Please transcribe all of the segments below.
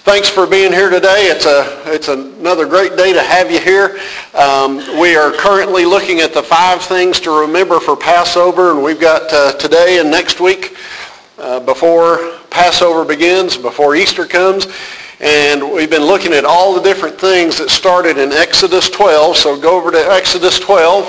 Thanks for being here today. It's another great day to have you here. We are currently looking at the 5 things to remember for Passover, and we've got today and next week before Passover begins, before Easter comes. And we've been looking at all the different things that started in Exodus 12. So go over to Exodus 12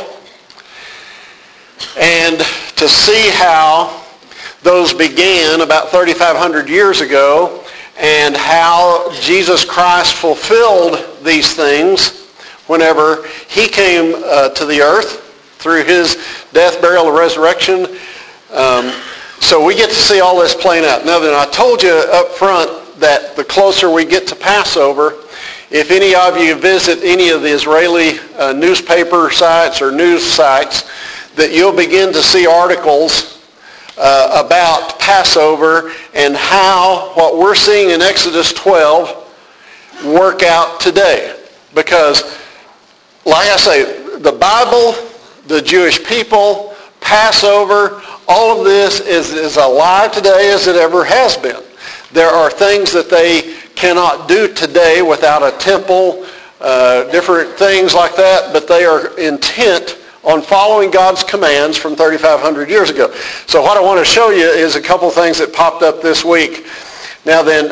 and to see how those began about 3,500 years ago, and how Jesus Christ fulfilled these things whenever he came to the earth through his death, burial, and resurrection. So we get to see all this playing out. Now then, I told you up front that the closer we get to Passover, if any of you visit any of the Israeli newspaper sites or news sites, that you'll begin to see articles about Passover and how what we're seeing in Exodus 12 work out today. Because, like I say, the Bible, the Jewish people, Passover, all of this is alive today as it ever has been. There are things that they cannot do today without a temple, different things like that, but they are intent on following God's commands from 3,500 years ago. So what I want to show you is a couple things that popped up this week. Now then,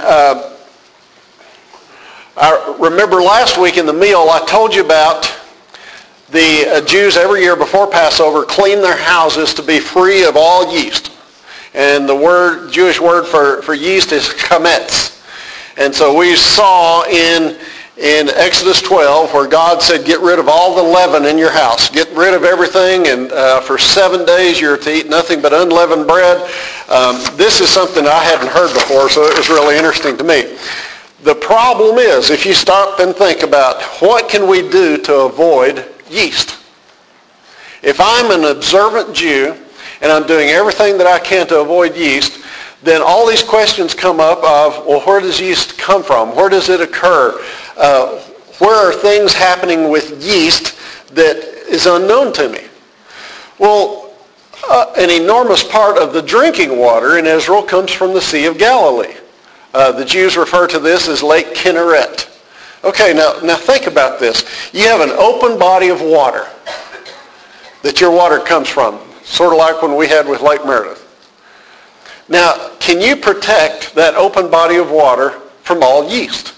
I remember last week in the meal I told you about the Jews every year before Passover clean their houses to be free of all yeast. And the Jewish word for yeast is chametz. And so we saw in Exodus 12 where God said, get rid of all the leaven in your house. Get rid of everything, and for 7 days you're to eat nothing but unleavened bread. This is something I hadn't heard before, so it was really interesting to me. The problem is, if you stop and think about what can we do to avoid yeast? If I'm an observant Jew and I'm doing everything that I can to avoid yeast, then all these questions come up of, well, where does yeast come from? Where does it occur? Where are things happening with yeast that is unknown to me? Well, an enormous part of the drinking water in Israel comes from the Sea of Galilee. The Jews refer to this as Lake Kinneret. Okay, now think about this. You have an open body of water that your water comes from, sort of like when we had with Lake Meredith. Now, can you protect that open body of water from all yeast?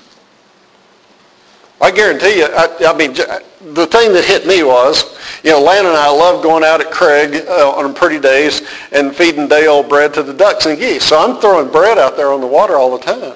I guarantee you, I mean, the thing that hit me was, Lan and I love going out at Craig on pretty days and feeding day-old bread to the ducks and geese. So I'm throwing bread out there on the water all the time.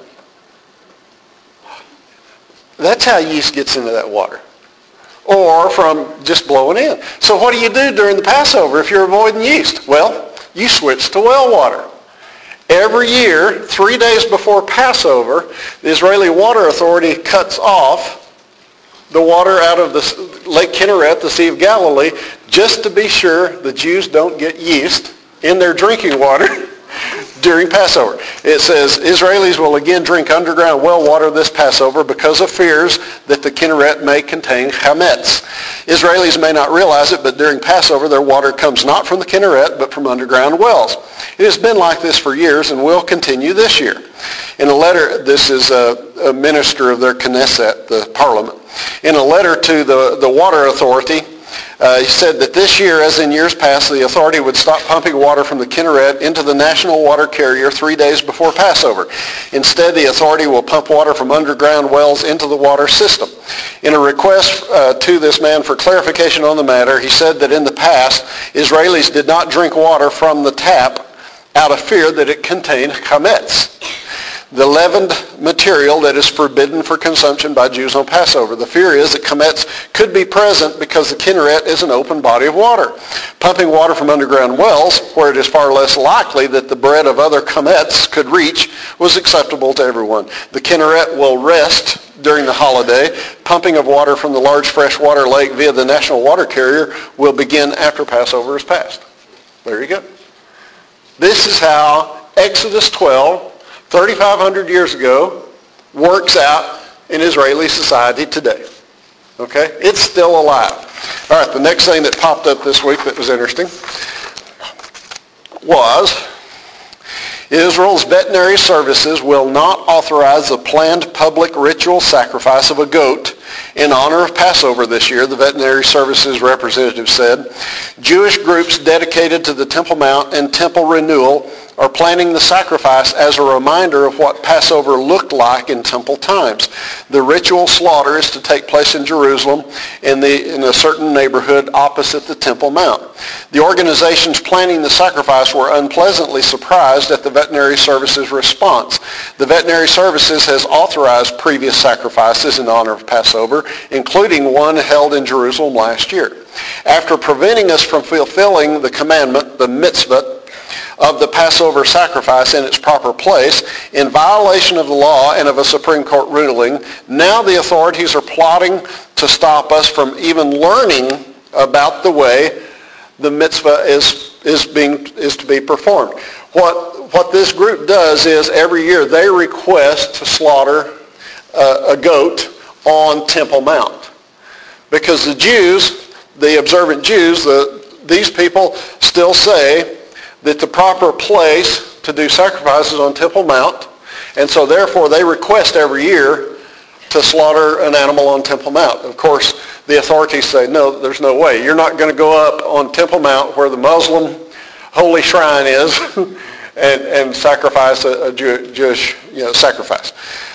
That's how yeast gets into that water. Or from just blowing in. So what do you do during the Passover if you're avoiding yeast? Well, you switch to well water. Every year, 3 days before Passover, the Israeli Water Authority cuts off the water out of the Lake Kinneret, the Sea of Galilee, just to be sure the Jews don't get yeast in their drinking water during Passover. It says, Israelis will again drink underground well water this Passover because of fears that the Kinneret may contain chametz. Israelis may not realize it, but during Passover their water comes not from the Kinneret, but from underground wells. It has been like this for years and will continue this year. In a letter, this is a minister of their Knesset, the parliament. In a letter to the water authority, he said that this year, as in years past, the authority would stop pumping water from the Kinneret into the national water carrier 3 days before Passover. Instead, the authority will pump water from underground wells into the water system. In a request to this man for clarification on the matter, he said that in the past, Israelis did not drink water from the tap out of fear that it contained chametz, the leavened material that is forbidden for consumption by Jews on Passover. The fear is that chametz could be present because the Kinneret is an open body of water. Pumping water from underground wells, where it is far less likely that the bread of other chametz could reach, was acceptable to everyone. The Kinneret will rest during the holiday. Pumping of water from the large freshwater lake via the national water carrier will begin after Passover is passed. There you go. This is how Exodus 12, 3,500 years ago, works out in Israeli society today. Okay? It's still alive. All right, the next thing that popped up this week that was interesting was Israel's veterinary services will not authorize the planned public ritual sacrifice of a goat in honor of Passover this year, the veterinary services representative said. Jewish groups dedicated to the Temple Mount and Temple Renewal are planning the sacrifice as a reminder of what Passover looked like in temple times. The ritual slaughter is to take place in Jerusalem in a certain neighborhood opposite the Temple Mount. The organizations planning the sacrifice were unpleasantly surprised at the veterinary services response. The veterinary services has authorized previous sacrifices in honor of Passover, including one held in Jerusalem last year. After preventing us from fulfilling the commandment, the mitzvah, of the Passover sacrifice in its proper place, in violation of the law and of a Supreme Court ruling, now the authorities are plotting to stop us from even learning about the way the mitzvah is to be performed. What this group does is every year they request to slaughter a goat on Temple Mount. Because the Jews, the observant Jews, these people still say that the proper place to do sacrifices on Temple Mount, and so therefore they request every year to slaughter an animal on Temple Mount. Of course, the authorities say, no, there's no way. You're not going to go up on Temple Mount where the Muslim holy shrine is and sacrifice a Jewish sacrifice.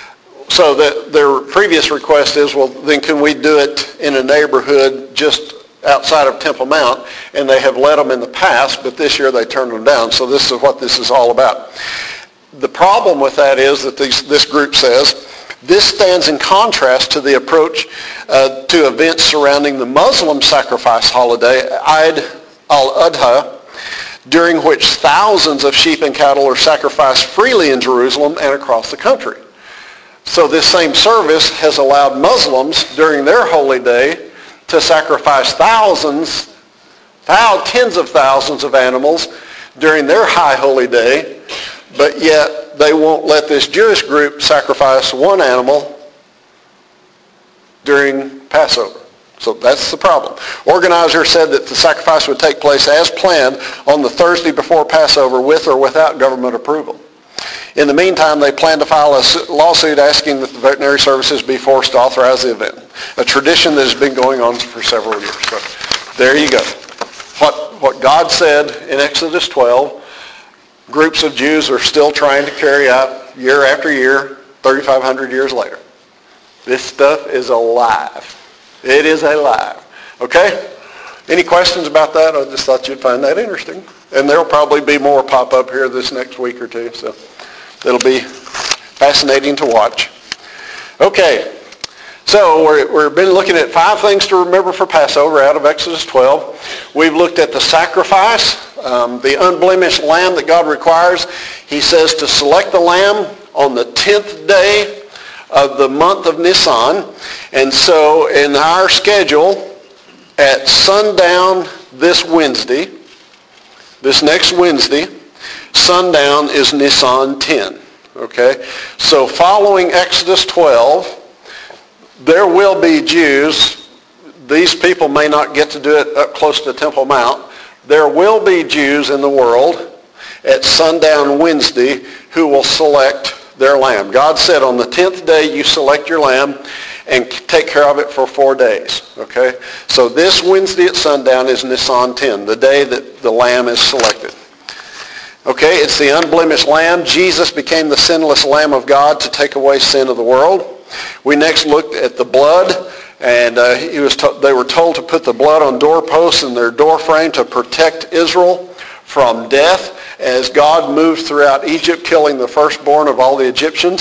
So their previous request is, well, then can we do it in a neighborhood just outside of Temple Mount? And they have let them in the past, but this year they turned them down. So this is what this is all about. The problem with that is that this group says this stands in contrast to the approach to events surrounding the Muslim sacrifice holiday, Eid al-Adha, during which thousands of sheep and cattle are sacrificed freely in Jerusalem and across the country. So this same service has allowed Muslims during their holy day to sacrifice tens of thousands of animals during their high holy day, but yet they won't let this Jewish group sacrifice one animal during Passover. So that's the problem. Organizers said that the sacrifice would take place as planned on the Thursday before Passover with or without government approval. In the meantime, they plan to file a lawsuit asking that the veterinary services be forced to authorize the event, a tradition that has been going on for several years. So there you go. What God said in Exodus 12, groups of Jews are still trying to carry out year after year, 3,500 years later. This stuff is alive. It is alive. Okay? Any questions about that? I just thought you'd find that interesting. And there'll probably be more pop up here this next week or two. So it'll be fascinating to watch. Okay. So we've been looking at 5 things to remember for Passover out of Exodus 12. We've looked at the sacrifice, the unblemished lamb that God requires. He says to select the lamb on the 10th day of the month of Nisan. And so in our schedule, at sundown this Wednesday, this next Wednesday, sundown is Nisan 10. Okay? So following Exodus 12, there will be Jews. These people may not get to do it up close to Temple Mount. There will be Jews in the world at sundown Wednesday who will select their lamb. God said on the 10th day you select your lamb and take care of it for 4 days. Okay? So this Wednesday at sundown is Nisan 10, the day that the lamb is selected. Okay, it's the unblemished lamb. Jesus became the sinless Lamb of God to take away sin of the world. We next looked at the blood, and they were told to put the blood on doorposts and their doorframe to protect Israel from death as God moved throughout Egypt, killing the firstborn of all the Egyptians.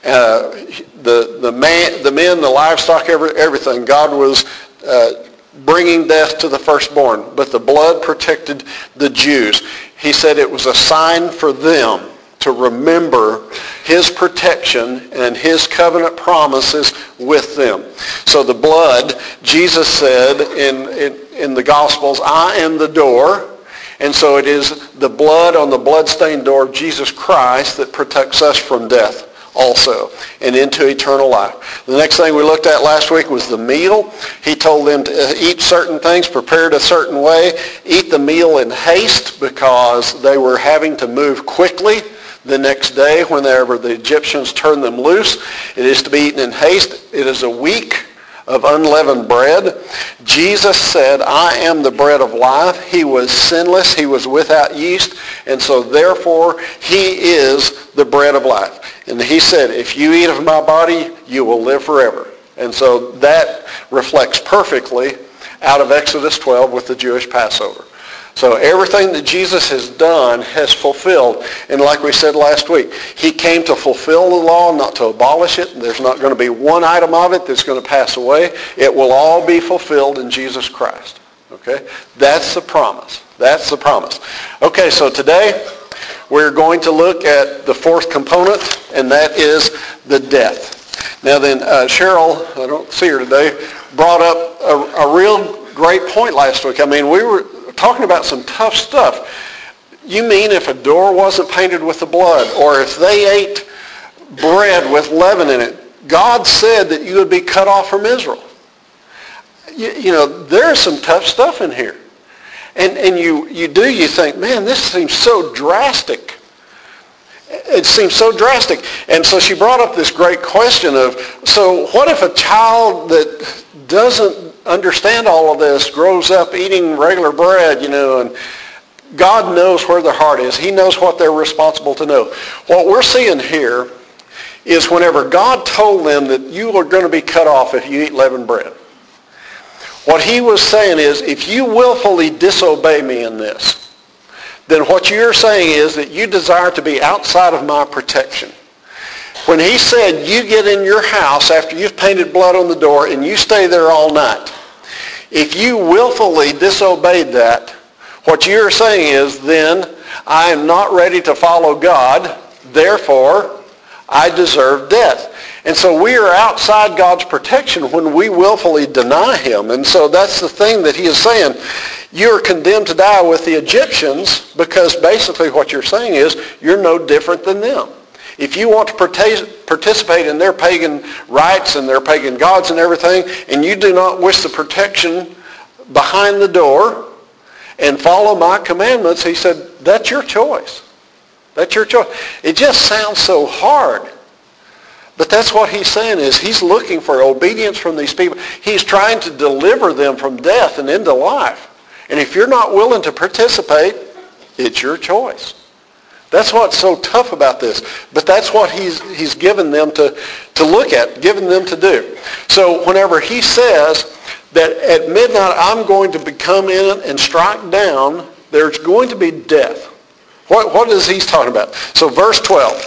The men, the livestock, everything. God was bringing death to the firstborn, but the blood protected the Jews. He said it was a sign for them to remember his protection and his covenant promises with them. So the blood, Jesus said in the Gospels, I am the door. And so it is the blood on the bloodstained door of Jesus Christ that protects us from death also and into eternal life. The next thing we looked at last week was the meal. He told them to eat certain things prepared a certain way, eat the meal in haste because they were having to move quickly The next day, whenever the Egyptians turn them loose, it is to be eaten in haste. It is a week of unleavened bread. Jesus said, I am the bread of life. He was sinless. He was without yeast. And so therefore, he is the bread of life. And he said, if you eat of my body, you will live forever. And so that reflects perfectly out of Exodus 12 with the Jewish Passover. So everything that Jesus has done has fulfilled. And like we said last week, he came to fulfill the law, not to abolish it. There's not going to be one item of it that's going to pass away. It will all be fulfilled in Jesus Christ. Okay? That's the promise. That's the promise. Okay, so today we're going to look at the fourth component, and that is the death. Now then, Cheryl, I don't see her today, brought up a real great point last week. I mean, we were talking about some tough stuff. You mean if a door wasn't painted with the blood, or if they ate bread with leaven in it, God said that you would be cut off from Israel. You know, there's some tough stuff in here. And you think, man, this seems so drastic. It seems so drastic. And so she brought up this great question of, so what if a child that doesn't understand all of this grows up eating regular bread, you know, and God knows where their heart is. He knows what they're responsible to know. What we're seeing here is whenever God told them that you are going to be cut off if you eat leavened bread, what he was saying is, if you willfully disobey me in this, then what you're saying is that you desire to be outside of my protection. When he said you get in your house after you've painted blood on the door and you stay there all night, if you willfully disobeyed that, what you're saying is then I am not ready to follow God, therefore I deserve death. And so we are outside God's protection when we willfully deny him. And so that's the thing that he is saying. You're condemned to die with the Egyptians because basically what you're saying is you're no different than them. If you want to participate in their pagan rites and their pagan gods and everything, and you do not wish the protection behind the door and follow my commandments, he said, that's your choice. That's your choice. It just sounds so hard. But that's what he's saying is he's looking for obedience from these people. He's trying to deliver them from death and into life. And if you're not willing to participate, it's your choice. That's what's so tough about this. But that's what he's given them to look at, given them to do. So whenever he says that at midnight I'm going to come in and strike down, there's going to be death. What is he talking about? So verse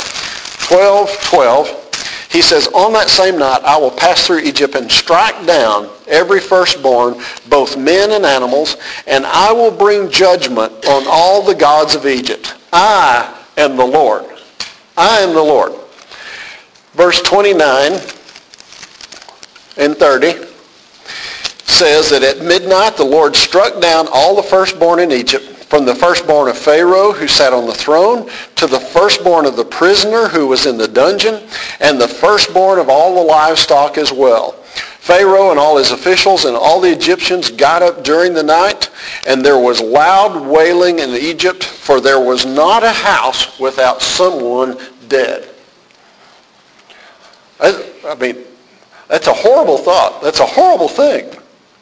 12, he says, on that same night I will pass through Egypt and strike down every firstborn, both men and animals, and I will bring judgment on all the gods of Egypt. I am the Lord. I am the Lord. Verse 29 and 30 says that at midnight the Lord struck down all the firstborn in Egypt, from the firstborn of Pharaoh who sat on the throne to the firstborn of the prisoner who was in the dungeon, and the firstborn of all the livestock as well. Pharaoh and all his officials and all the Egyptians got up during the night, and there was loud wailing in Egypt, for there was not a house without someone dead. I mean, that's a horrible thought. That's a horrible thing.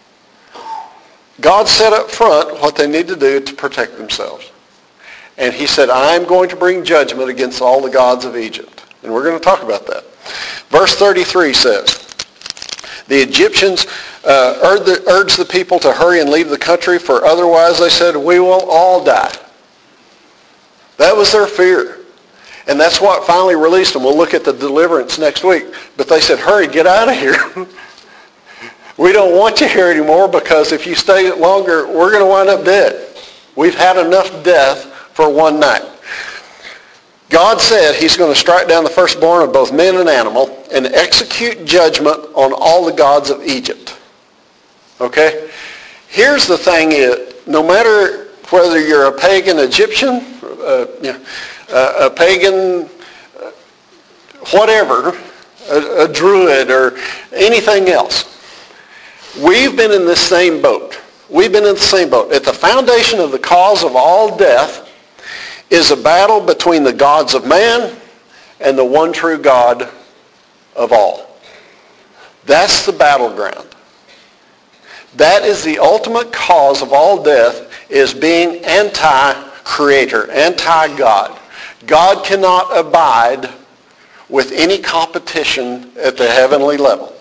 God said up front what they need to do to protect themselves. And he said, I'm going to bring judgment against all the gods of Egypt. And we're going to talk about that. Verse 33 says, the Egyptians urged the people to hurry and leave the country, for otherwise, they said, we will all die. That was their fear. And that's what finally released them. We'll look at the deliverance next week. But they said, hurry, get out of here. We don't want you here anymore, because if you stay longer, we're going to wind up dead. We've had enough death for one night. God said he's going to strike down the firstborn of both men and animal and execute judgment on all the gods of Egypt. Okay? Here's the thing is, no matter whether you're a pagan Egyptian, a pagan whatever, a druid or anything else, we've been in this same boat. We've been in the same boat. At the foundation of the cause of all death is a battle between the gods of man and the one true God of all. That's the battleground. That is the ultimate cause of all death, is being anti-creator, anti-God. God cannot abide with any competition at the heavenly level.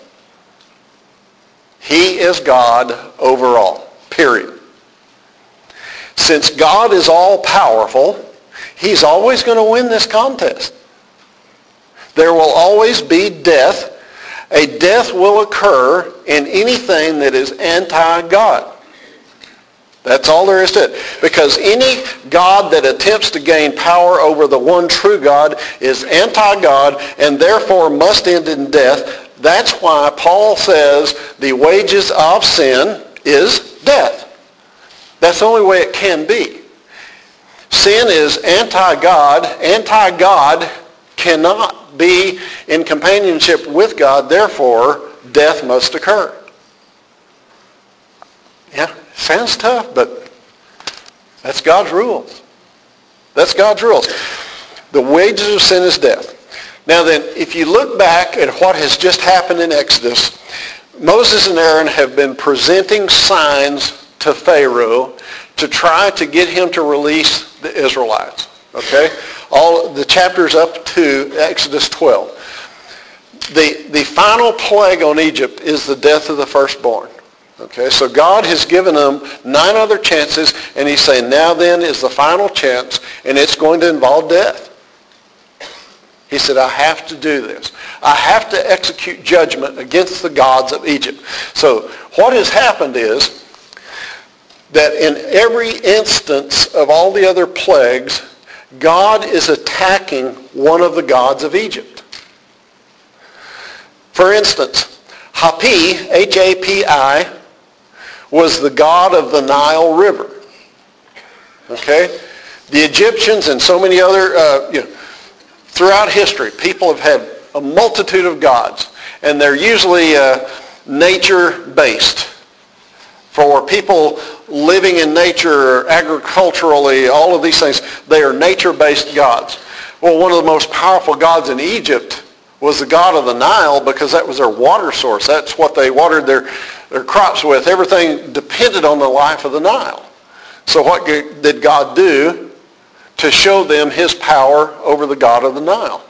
He is God over all, period. Since God is all-powerful, he's always going to win this contest. There will always be death. A death will occur in anything that is anti-God. That's all there is to it. Because any God that attempts to gain power over the one true God is anti-God and therefore must end in death. That's why Paul says the wages of sin is death. That's the only way it can be. Sin is anti-God. Anti-God cannot be in companionship with God. Therefore, death must occur. Yeah, sounds tough, but that's God's rules. That's God's rules. The wages of sin is death. Now then, if you look back at what has just happened in Exodus, Moses and Aaron have been presenting signs to Pharaoh to try to get him to release the Israelites. Okay? All the chapters up to Exodus 12. The final plague on Egypt is the death of the firstborn. Okay, so God has given them 9 other chances, and he's saying, now then is the final chance, and it's going to involve death. He said, I have to do this. I have to execute judgment against the gods of Egypt. So what has happened is that in every instance of all the other plagues, God is attacking one of the gods of Egypt. For instance, Hapi, H-A-P-I, was the god of the Nile River. Okay? The Egyptians and so many other, throughout history, people have had a multitude of gods, and they're usually nature-based. For people living in nature, agriculturally, all of these things, they are nature-based gods. Well, one of the most powerful gods in Egypt was the god of the Nile, because that was their water source. That's what they watered their crops with. Everything depended on the life of the Nile. So what did God do to show them his power over the god of the Nile?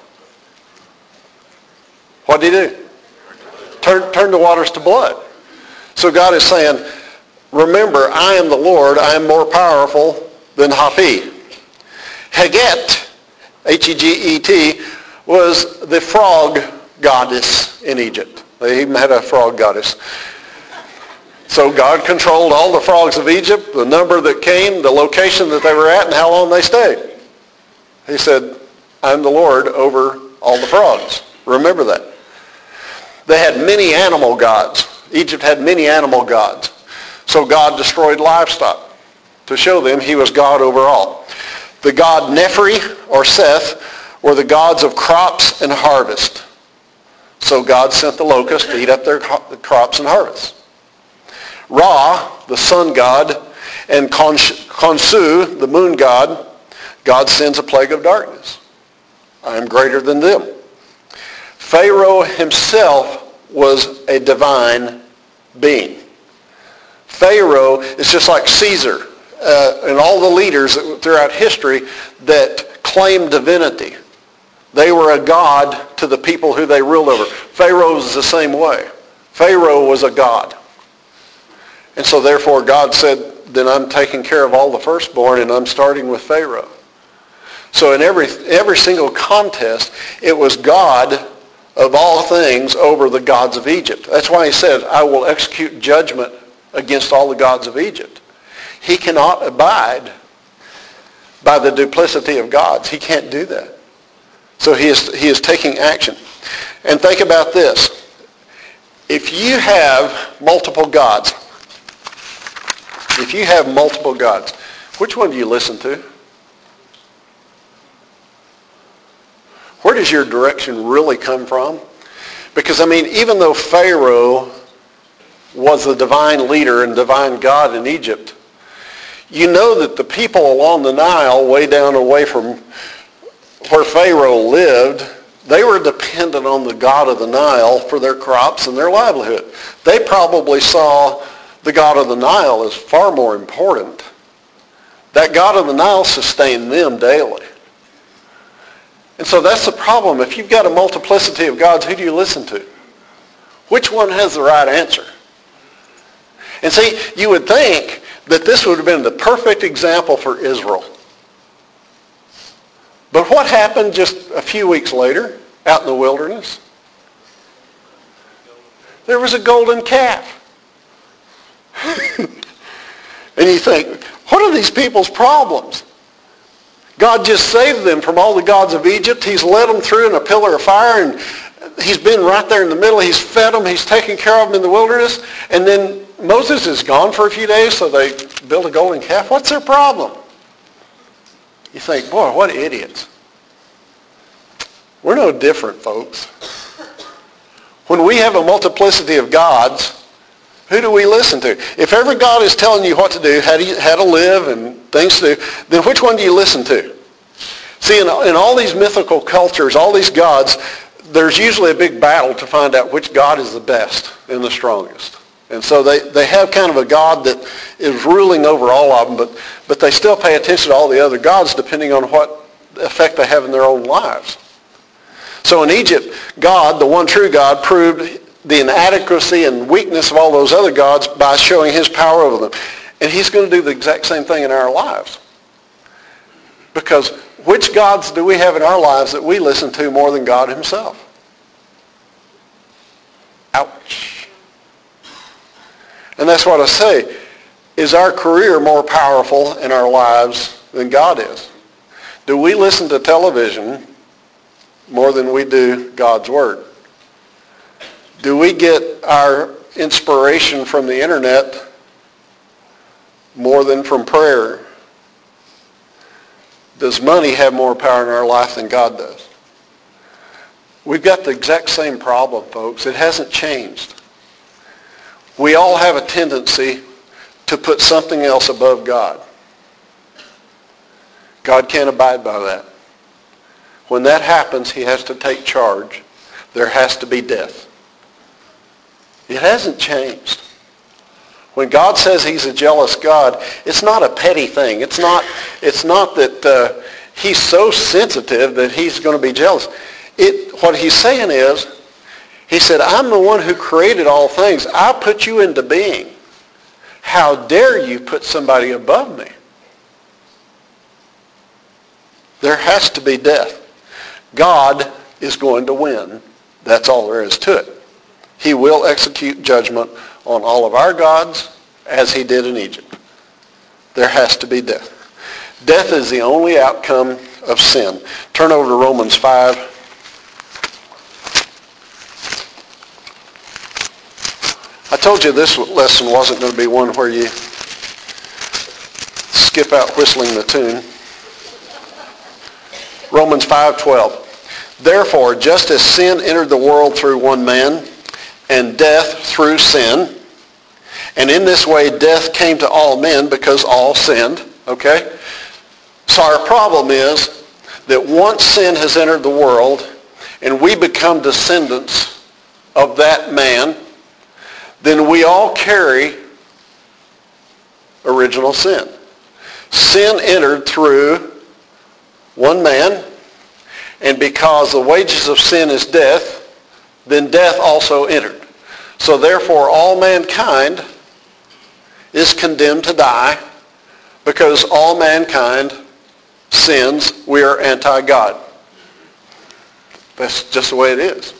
What did he do? Turn the waters to blood. So God is saying, remember, I am the Lord. I am more powerful than Hapi. Heget, H-E-G-E-T, was the frog goddess in Egypt. They even had a frog goddess. So God controlled all the frogs of Egypt, the number that came, the location that they were at, and how long they stayed. He said, I'm the Lord over all the frogs. Remember that. They had many animal gods. Egypt had many animal gods. So God destroyed livestock to show them he was God over all. The god Nephri, or Seth, were the gods of crops and harvest. So God sent the locusts to eat up their crops and harvests. Ra, the sun god, and Khonsu, the moon god, God sends a plague of darkness. I am greater than them. Pharaoh himself was a divine being. Pharaoh is just like Caesar and all the leaders throughout history that claimed divinity. They were a god to the people who they ruled over. Pharaoh was the same way. Pharaoh was a god. And so therefore God said, then I'm taking care of all the firstborn, and I'm starting with Pharaoh. So in every single contest, it was God of all things over the gods of Egypt. That's why he said, I will execute judgment against all the gods of Egypt. He cannot abide by the duplicity of gods. He can't do that. So he is taking action. And think about this. If you have multiple gods, which one do you listen to? Where does your direction really come from? Because, even though Pharaoh was the divine leader and divine God in Egypt, You know that the people along the Nile, way down away from where Pharaoh lived, they were dependent on the God of the Nile for their crops and their livelihood. They probably saw the God of the Nile as far more important. That God of the Nile sustained them daily. And so that's the problem. If you've got a multiplicity of gods, who do you listen to? Which one has the right answer? And see, you would think that this would have been the perfect example for Israel. But what happened just a few weeks later out in the wilderness? There was a golden calf. And you think, what are these people's problems? God just saved them from all the gods of Egypt. He's led them through in a pillar of fire, and he's been right there in the middle. He's fed them. He's taken care of them in the wilderness. And then Moses is gone for a few days, so they build a golden calf. What's their problem? You think, boy, what idiots. We're no different, folks. When we have a multiplicity of gods, who do we listen to? If every God is telling you what to do, how to live and things to do, then which one do you listen to? See, in all these mythical cultures, all these gods, there's usually a big battle to find out which God is the best and the strongest. And so they have kind of a God that is ruling over all of them, but they still pay attention to all the other gods depending on what effect they have in their own lives. So in Egypt, God, the one true God, proved the inadequacy and weakness of all those other gods by showing his power over them. And he's going to do the exact same thing in our lives. Because which gods do we have in our lives that we listen to more than God himself? Ouch. And that's what I say. Is our career more powerful in our lives than God is? Do we listen to television more than we do God's word? Do we get our inspiration from the internet more than from prayer? Does money have more power in our life than God does? We've got the exact same problem, folks. It hasn't changed. We all have a tendency to put something else above God. God can't abide by that. When that happens, he has to take charge. There has to be death. It hasn't changed. When God says he's a jealous God, it's not a petty thing. It's not that he's so sensitive that he's going to be jealous. What he's saying is, he said, I'm the one who created all things. I put you into being. How dare you put somebody above me? There has to be death. God is going to win. That's all there is to it. He will execute judgment on all of our gods as he did in Egypt. There has to be death. Death is the only outcome of sin. Turn over to Romans 5. I told you this lesson wasn't going to be one where you skip out whistling the tune. Romans 5:12. Therefore, just as sin entered the world through one man, and death through sin, and in this way death came to all men because all sinned. Okay? So our problem is that once sin has entered the world and we become descendants of that man, then we all carry original sin. Sin entered through one man, and because the wages of sin is death, then death also entered. So therefore all mankind is condemned to die because all mankind sins. We are anti-God. That's just the way it is.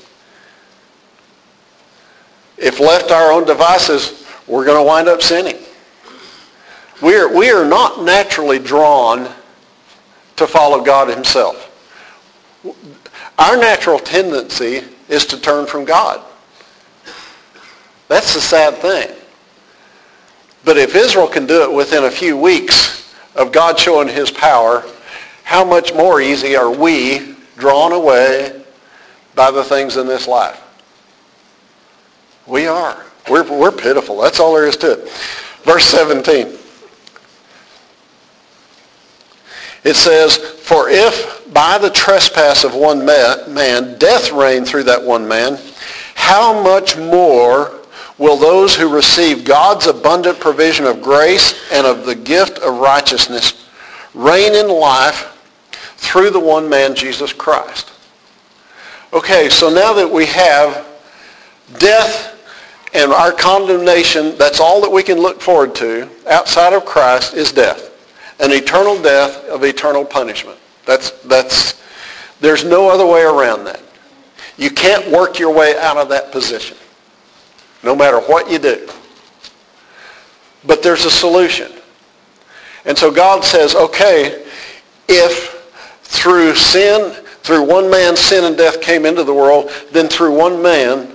If left to our own devices, we're going to wind up sinning. We are not naturally drawn to follow God himself. Our natural tendency is to turn from God. That's the sad thing. But if Israel can do it within a few weeks of God showing his power, how much more easy are we drawn away by the things in this life? We are. We're pitiful. That's all there is to it. Verse 17. It says, for if by the trespass of one man death reigned through that one man, how much more will those who receive God's abundant provision of grace and of the gift of righteousness reign in life through the one man, Jesus Christ? Okay, so now that we have death and our condemnation, that's all that we can look forward to outside of Christ is death. An eternal death of eternal punishment. There's no other way around that. You can't work your way out of that position, no matter what you do. But there's a solution. And so God says, okay, if through one man's sin and death came into the world, then through one man,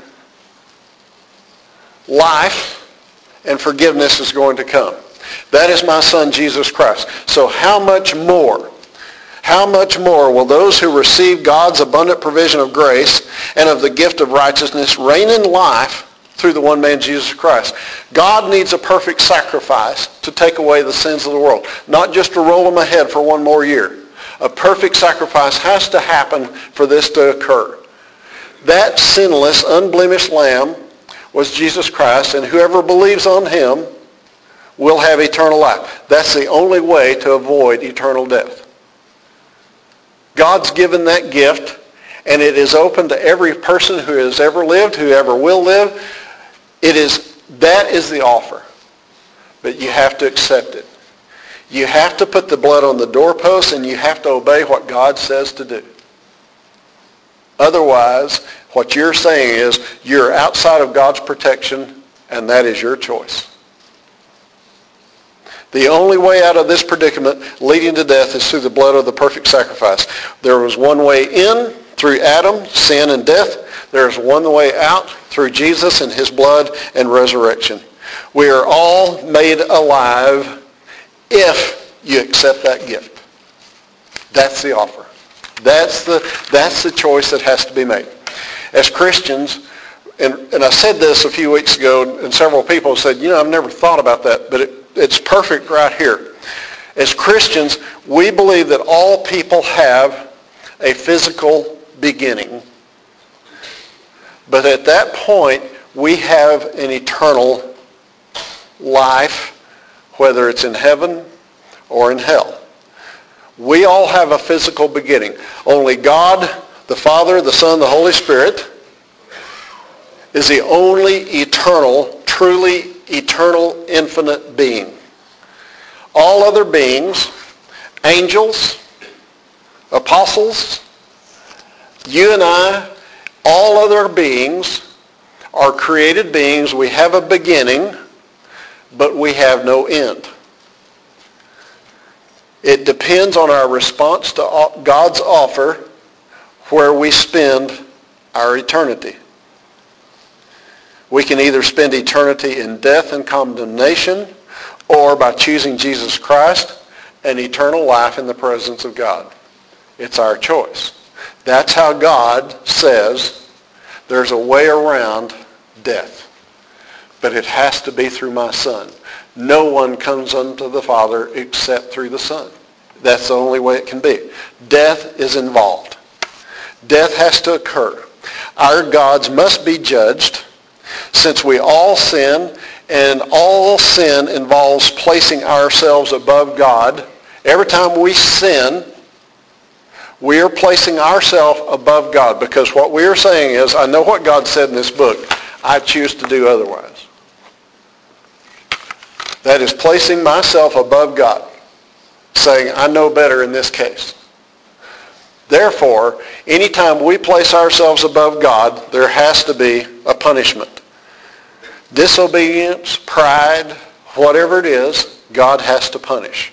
life and forgiveness is going to come. That is my Son, Jesus Christ. So how much more will those who receive God's abundant provision of grace and of the gift of righteousness reign in life through the one man, Jesus Christ? God needs a perfect sacrifice to take away the sins of the world, not just to roll them ahead for one more year. A perfect sacrifice has to happen for this to occur. That sinless, unblemished Lamb was Jesus Christ, and whoever believes on him will have eternal life. That's the only way to avoid eternal death. God's given that gift, and it is open to every person who has ever lived, who ever will live. That is the offer. But you have to accept it. You have to put the blood on the doorpost, and you have to obey what God says to do. Otherwise, what you're saying is you're outside of God's protection, and that is your choice. The only way out of this predicament leading to death is through the blood of the perfect sacrifice. There was one way in through Adam, sin and death. There is one way out through Jesus and his blood and resurrection. We are all made alive if you accept that gift. That's the offer. That's the choice that has to be made. As Christians, and I said this a few weeks ago, and several people said, I've never thought about that, but it's perfect right here. As Christians, we believe that all people have a physical beginning. But at that point, we have an eternal life, whether it's in heaven or in hell. We all have a physical beginning. Only God, the Father, the Son, the Holy Spirit is the only eternal, truly eternal, infinite being. All other beings, angels, apostles, you and I, all other beings are created beings. We have a beginning, but we have no end. It depends on our response to God's offer where we spend our eternity. We can either spend eternity in death and condemnation, or by choosing Jesus Christ, an eternal life in the presence of God. It's our choice. That's how God says there's a way around death. But it has to be through my Son. No one comes unto the Father except through the Son. That's the only way it can be. Death is involved. Death has to occur. Our gods must be judged. Since we all sin, and all sin involves placing ourselves above God, every time we sin, we are placing ourselves above God, because what we are saying is, I know what God said in this book, I choose to do otherwise. That is placing myself above God, saying, I know better in this case. Therefore, anytime we place ourselves above God, there has to be a punishment. Disobedience, pride, whatever it is, God has to punish.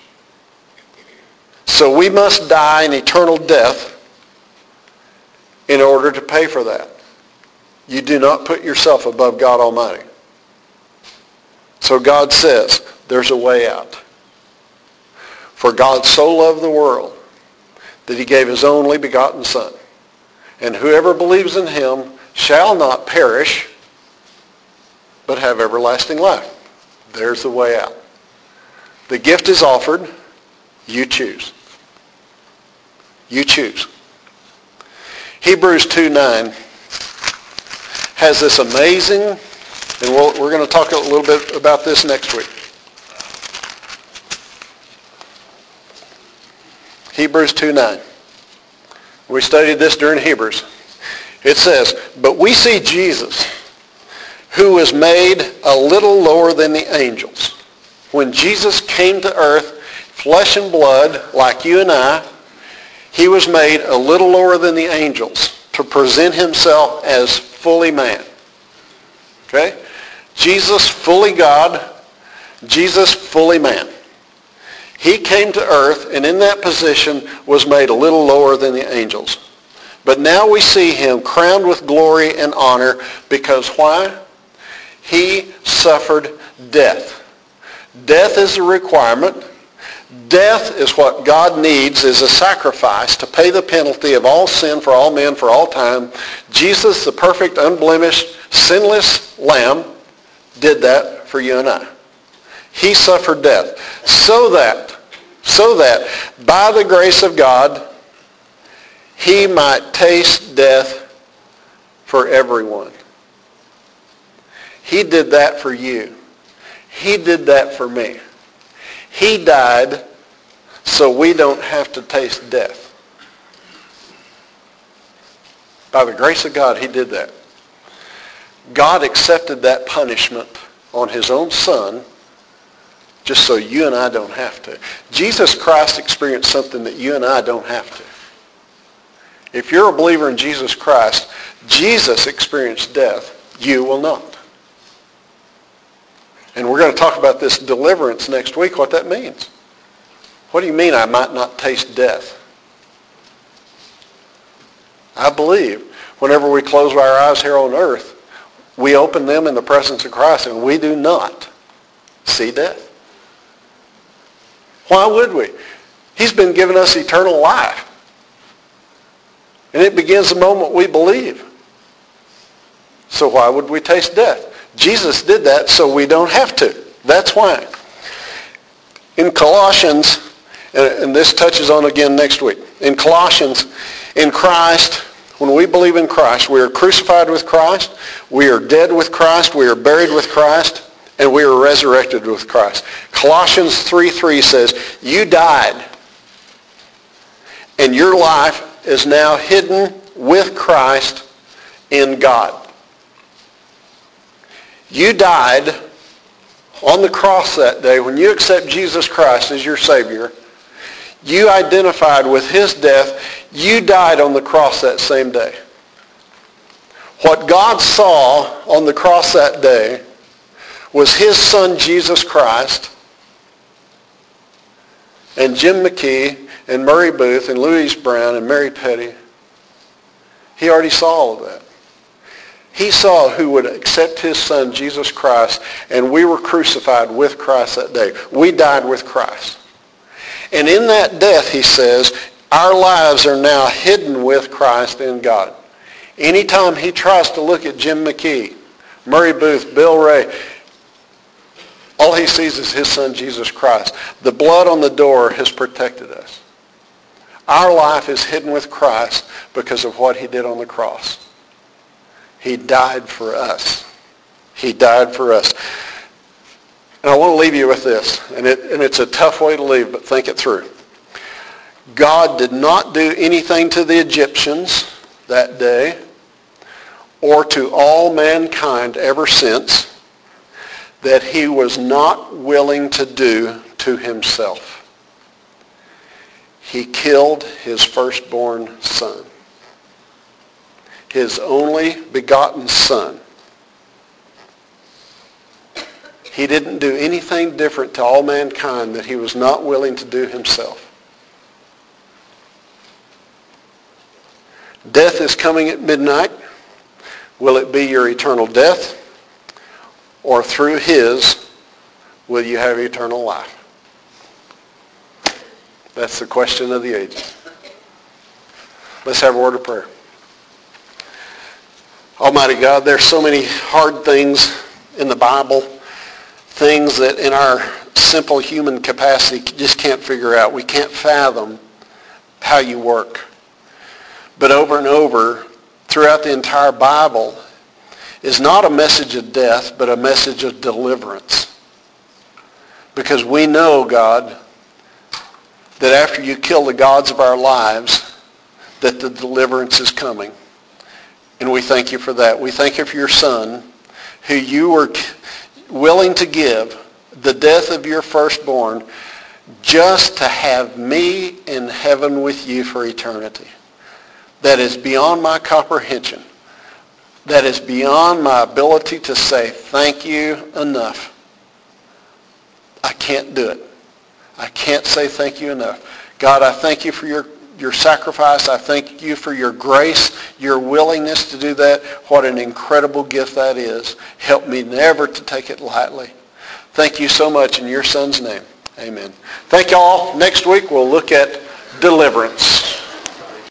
So we must die an eternal death in order to pay for that. You do not put yourself above God Almighty. So God says, there's a way out. For God so loved the world that he gave his only begotten Son. And whoever believes in him shall not perish, but have everlasting life. There's the way out. The gift is offered. You choose. You choose. Hebrews 2:9 has this amazing, and we're going to talk a little bit about this next week. Hebrews 2:9. We studied this during Hebrews. It says, "But we see Jesus, who was made a little lower than the angels." When Jesus came to earth, flesh and blood, like you and I, he was made a little lower than the angels to present himself as fully man. Okay? Jesus fully God, Jesus fully man. He came to earth and in that position was made a little lower than the angels. But now we see him crowned with glory and honor because why? He suffered death. Death is a requirement. Death is what God needs as a sacrifice to pay the penalty of all sin for all men for all time. Jesus, the perfect, unblemished, sinless Lamb, did that for you and I. He suffered death so that by the grace of God, he might taste death for everyone. He did that for you. He did that for me. He died so we don't have to taste death. By the grace of God, he did that. God accepted that punishment on his own son just so you and I don't have to. Jesus Christ experienced something that you and I don't have to. If you're a believer in Jesus Christ, Jesus experienced death. You will not. And we're going to talk about this deliverance next week, what that means. What do you mean I might not taste death? I believe whenever we close our eyes here on earth, we open them in the presence of Christ and we do not see death. Why would we? He's been giving us eternal life. And it begins the moment we believe. So why would we taste death? Jesus did that so we don't have to. That's why. In Colossians, and this touches on again next week. In Colossians, in Christ, when we believe in Christ, we are crucified with Christ, we are dead with Christ, we are buried with Christ, and we are resurrected with Christ. Colossians 3:3 says, you died, and your life is now hidden with Christ in God. You died on the cross that day. When you accept Jesus Christ as your Savior, you identified with his death. You died on the cross that same day. What God saw on the cross that day was his son Jesus Christ and Jim McKee and Murray Booth and Louise Brown and Mary Petty. He already saw all of that. He saw who would accept his son, Jesus Christ, and we were crucified with Christ that day. We died with Christ. And in that death, he says, our lives are now hidden with Christ in God. Anytime he tries to look at Jim McKee, Murray Booth, Bill Ray, all he sees is his son, Jesus Christ. The blood on the door has protected us. Our life is hidden with Christ because of what he did on the cross. He died for us. He died for us. And I want to leave you with this, and it's a tough way to leave, but think it through. God did not do anything to the Egyptians that day or to all mankind ever since that he was not willing to do to himself. He killed his firstborn son, his only begotten son. He didn't do anything different to all mankind that he was not willing to do himself. Death is coming at midnight. Will it be your eternal death? Or through his, will you have eternal life? That's the question of the ages. Let's have a word of prayer. Almighty God, there's so many hard things in the Bible, things that in our simple human capacity just can't figure out. We can't fathom how you work. but over and over throughout the entire Bible is not a message of death, but a message of deliverance. Because we know, God, that after you kill the gods of our lives, that the deliverance is coming. And we thank you for that. We thank you for your Son, who you were willing to give the death of your firstborn just to have me in heaven with you for eternity. That is beyond my comprehension. That is beyond my ability to say thank you enough. I can't do it. I can't say thank you enough. God, I thank you for your sacrifice. I thank you for your grace, your willingness to do that. What an incredible gift that is. Help me never to take it lightly. Thank you so much in your Son's name. Amen. Thank you all. Next week we'll look at deliverance.